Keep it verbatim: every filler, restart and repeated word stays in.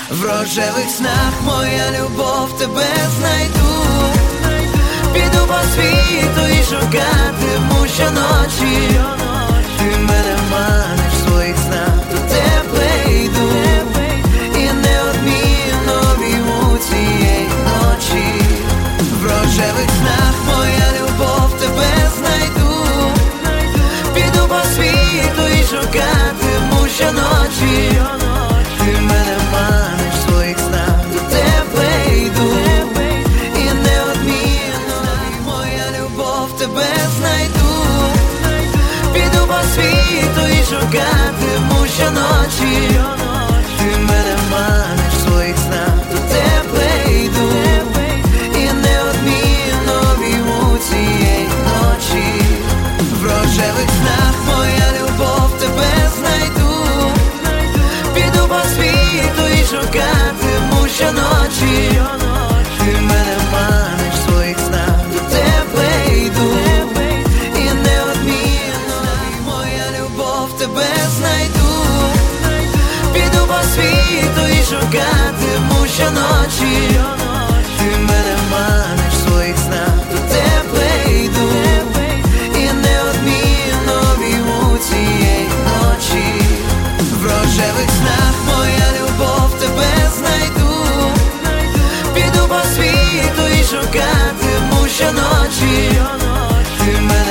В рожевих снах, моя любов, тебе знайду. Піду по світу і шукатиму щоночі. Ти мене маниш в своїх снах, до тебе йду. І неодмінно війму цієї ночі. В рожевих снах, моя любов, тебе знайду. Піду по світу і шукатиму щоночі. Ти мене маниш в своїх снах, до тебе йду. І неодмінно, моя любов, тебе знайду. Піду по світу і шукатиму щоночі. Ти мене маниш в своїх снах, до тебе йду. І неодмінно війму цієї ночі. В рожевих снах, моя любов, тебе знайду. Піду по світу і шукатиму щоночі. Ти мене маниш в своїх снах, до тебе йду. І неодмінно, моя любов, тебе знайду. Піду по світу і шукатиму щоночі. Ти мене маниш в своїх снах, до тебе йду. І неодмінно війму цієї ночі. В рожевих снах, моя любов, тебе знайду. Піду по світу і шукатиму щоночі. Ти мене